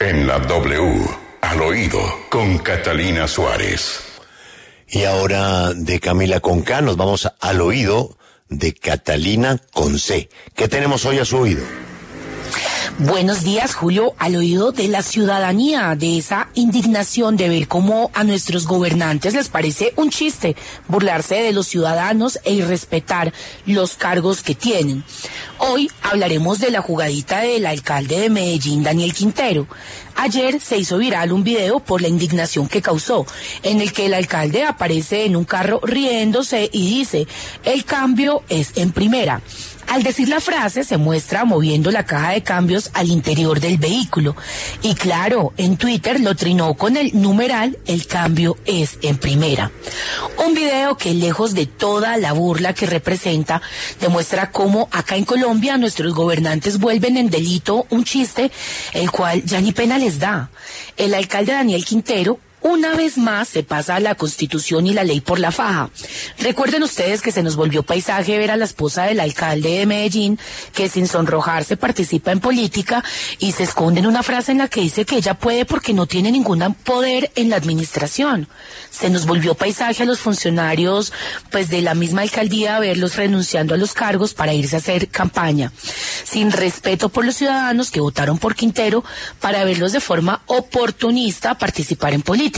En la W, al oído, con Catalina Suárez. Y ahora de Camila con K nos vamos al oído de Catalina con C. ¿Qué tenemos hoy a su oído? Buenos días, Julio, al oído de la ciudadanía, de esa indignación de ver cómo a nuestros gobernantes les parece un chiste burlarse de los ciudadanos e irrespetar los cargos que tienen. Hoy hablaremos de la jugadita del alcalde de Medellín, Daniel Quintero. Ayer se hizo viral un video por la indignación que causó, en el que el alcalde aparece en un carro riéndose y dice: el cambio es en primera. Al decir la frase se muestra moviendo la caja de cambios al interior del vehículo. Y claro, en Twitter lo trinó con el numeral "el cambio es en primera". Un video que, lejos de toda la burla que representa, demuestra cómo acá en Colombia nuestros gobernantes vuelven en delito un chiste, el cual ya ni pena les da. El alcalde Daniel Quintero una vez más se pasa la Constitución y la ley por la faja. Recuerden ustedes que se nos volvió paisaje ver a la esposa del alcalde de Medellín, que sin sonrojarse participa en política y se esconde en una frase en la que dice que ella puede porque no tiene ningún poder en la administración. Se nos volvió paisaje a los funcionarios pues de la misma alcaldía verlos renunciando a los cargos para irse a hacer campaña, sin respeto por los ciudadanos que votaron por Quintero, para verlos de forma oportunista participar en política.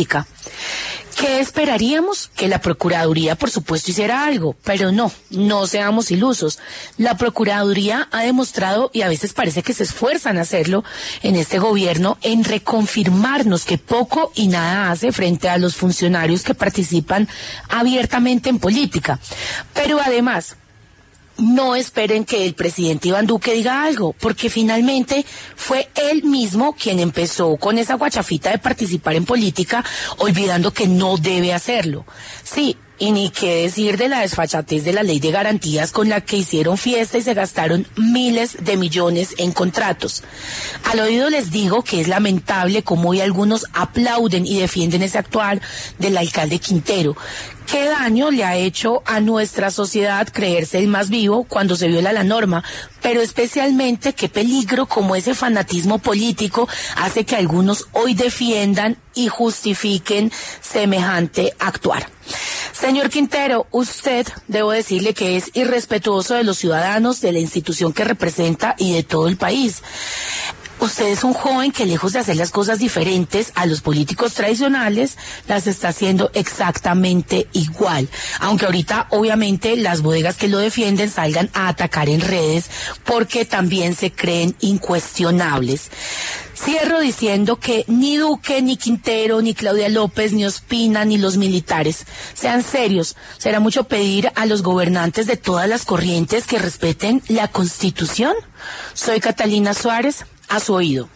¿Qué esperaríamos? Que la Procuraduría, por supuesto, hiciera algo, pero no seamos ilusos. La Procuraduría ha demostrado, y a veces parece que se esfuerzan a hacerlo en este gobierno, en reconfirmarnos que poco y nada hace frente a los funcionarios que participan abiertamente en política. Pero además, no esperen que el presidente Iván Duque diga algo, porque finalmente fue él mismo quien empezó con esa guachafita de participar en política, olvidando que no debe hacerlo. Sí, y ni qué decir de la desfachatez de la ley de garantías con la que hicieron fiesta y se gastaron miles de millones en contratos. Al oído les digo que es lamentable cómo hoy algunos aplauden y defienden ese actuar del alcalde Quintero. ¿Qué daño le ha hecho a nuestra sociedad creerse el más vivo cuando se viola la norma? Pero especialmente qué peligro como ese fanatismo político hace que algunos hoy defiendan y justifiquen semejante actuar. Señor Quintero, usted, debo decirle que es irrespetuoso de los ciudadanos, de la institución que representa y de todo el país. Usted es un joven que, lejos de hacer las cosas diferentes a los políticos tradicionales, las está haciendo exactamente igual. Aunque ahorita, obviamente, las bodegas que lo defienden salgan a atacar en redes porque también se creen incuestionables. Cierro diciendo que ni Duque, ni Quintero, ni Claudia López, ni Ospina, ni los militares sean serios. Será mucho pedir a los gobernantes de todas las corrientes que respeten la Constitución. Soy Catalina Suárez, a su oído.